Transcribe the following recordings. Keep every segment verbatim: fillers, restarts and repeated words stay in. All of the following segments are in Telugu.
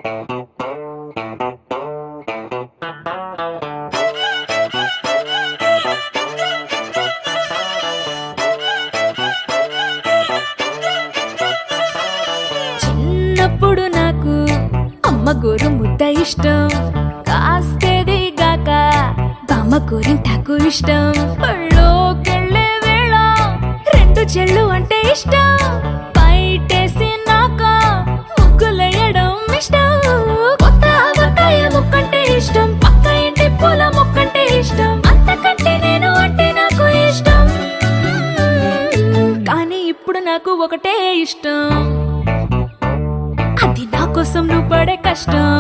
చిన్నప్పుడు నాకు అమ్మ గోరు ముద్ద ఇష్టం, కాస్తేది గాక బామ్మ గోరింటాకు ఇష్టం. పళ్ళోకెళ్ళే వేళ రెండు చెళ్ళు అంటే ఇష్టం, బయటేసి నాక ముగ్గులేయడం ఇష్టం. కొత్త ఆవకాయ ముక్కంటే ఇష్టం, పక్క ఇంటి పూల మొక్కంటే ఇష్టం, అంతకంటే నేను అంటే నాకు ఇష్టం. కానీ ఇప్పుడు నాకు ఒకటే ఇష్టం, అది నా కోసం నువ్వు పడే కష్టం.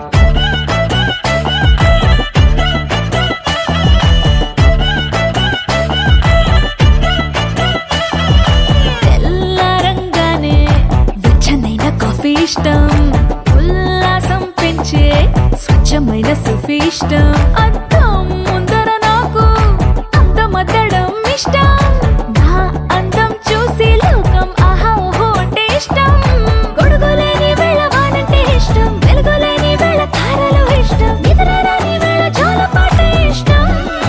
తెల్లారంగానే వెచ్చనైన కాఫీ ఇష్టం, ఉల్లాసం పెంచే స్వచ్ఛమైన సూఫీ ఇష్టం. అద్దం ముందర నాకు అందమద్దడం ఇష్టం, నా అందం చూసి లోకం ఆహా ఓహో అంటే ఇష్టం. గొడుగులేని వేళ వానంటే ఇష్టం, వెలుగులేని వేళ తారలు ఇష్టం, నిద్రరాని వేళ జోలపాట ఇష్టం.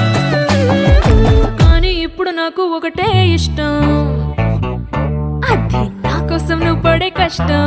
కానీ ఇప్పుడు నాకు ఒకటే ఇష్టం, అది నా కోసం నువ్వు పడే కష్టం.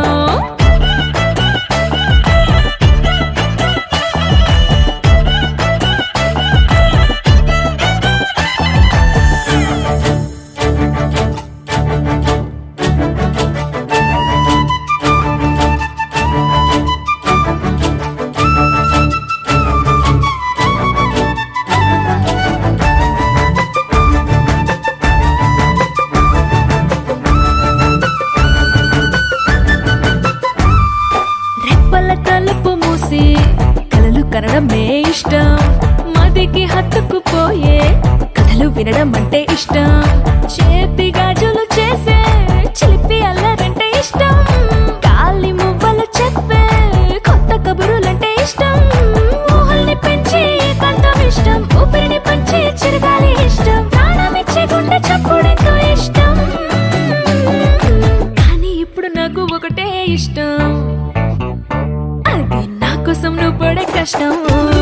తలుపు మూసి కలలు కనడమే ఇష్టం, మదికి హత్తుకుపోయే కథలు వినడం అంటే ఇష్టం. చేతి గాజులు చేసే చిలిపి అల్లరంటే ఇష్టం, గాలి మువ్వలు చెప్పే కొత్త కబురులంటే ఇష్టం. ఊహల్ని పెంచి కంతం ఇష్టం, ఊపిరిని పంచి చిరగాలి ఇష్టం, ప్రాణమిచ్చే గుండె చప్పుడెంతో ఇష్టం. కానీ ఇప్పుడు నాకు ఒకటే ఇష్టం, అది నా కోసం నువ్వు పడే కష్టం.